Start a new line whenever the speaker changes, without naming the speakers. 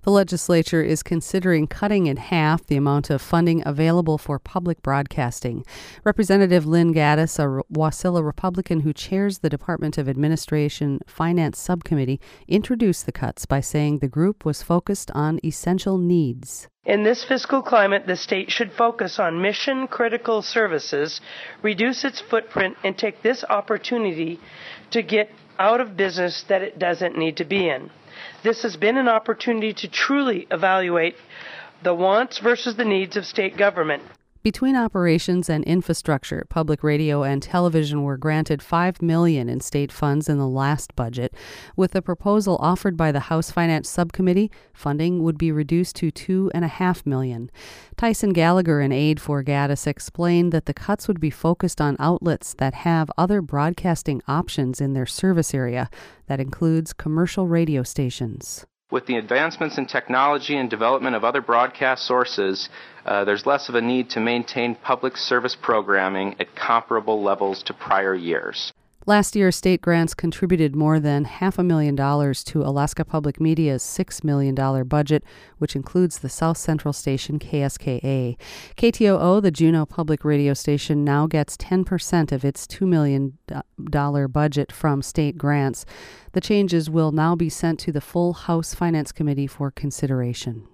The legislature is considering cutting in half the amount of funding available for public broadcasting. Representative Lynn Gaddis, a Wasilla Republican who chairs the Department of Administration Finance Subcommittee, introduced the cuts by saying the group was focused on essential needs.
In this fiscal climate, the state should focus on mission-critical services, reduce its footprint, and take this opportunity to get out of business that it doesn't need to be in. This has been an opportunity to truly evaluate the wants versus the needs of state government.
Between operations and infrastructure, public radio and television were granted $5 million in state funds in the last budget. With the proposal offered by the House Finance Subcommittee, funding would be reduced to $2.5 million. Tyson Gallagher, an aide for Gaddis, explained that the cuts would be focused on outlets that have other broadcasting options in their service area. That includes commercial radio stations.
With the advancements in technology and development of other broadcast sources, there's less of a need to maintain public service programming at comparable levels to prior years.
Last year, state grants contributed more than $500,000 to Alaska Public Media's $6 million budget, which includes the South Central station KSKA. KTOO, the Juneau Public Radio station, now gets 10% of its $2 million budget from state grants. The changes will now be sent to the full House Finance Committee for consideration.